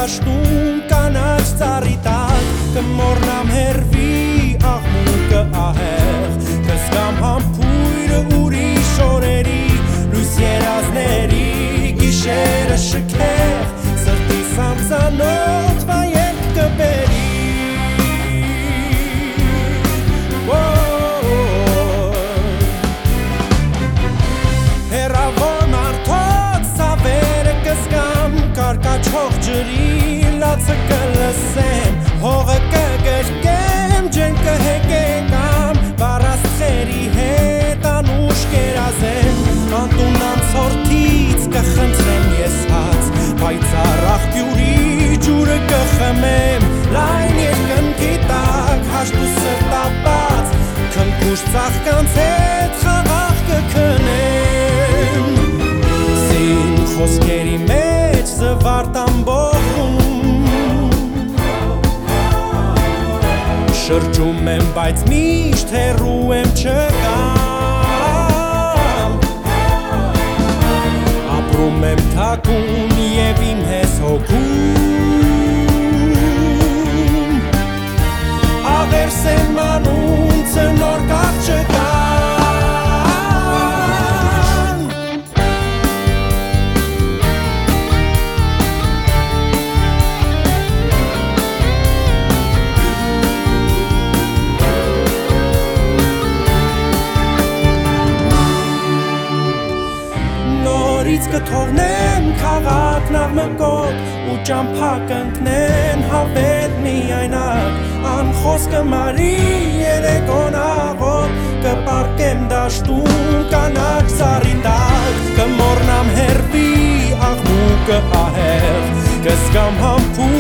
դաշտում կանաչ ծառի տակ կմոռնամ հերվի աղմուկը ահեղ կզգամ համբույրը ուրիշ օրերի լույս երազների գիշերը շքեղ սրտիս ամսանոց վայել կբերի Կարկաչող ջրի լացը կլսեմ հողը կգրկեմ ջեն կհեկեկամ վառաստղերի հետ անուշ կերազեմ անտունամ սորթից կխնդրեմ ես հաց պայծառ աղբյուրի ջուրը կխմեմ լայն երկնքի տակ հաշտ ու սրտապած քնքուշ ծաղկանց հետ խաղաղ կքնեմ սին խոսքերի մեջ զվարթ ամբողում շրջում եմ բայց միշտ հեռու եմ չկամ ապրում եմ թաքուն և իմ հես հոգում աղերս եմ անում ծնոր կաղ չկա կթողնեմ քաղաքն աղմկոտ ու ճամփա կընկնեն հավետ միայնակ անխոսքը մարի երեկոն աղոտ կպարկեմ դաշտում կանաչ ծառի տակ կմոռնամ հերվի աղմուկը ահեղ կզգամ համբույրը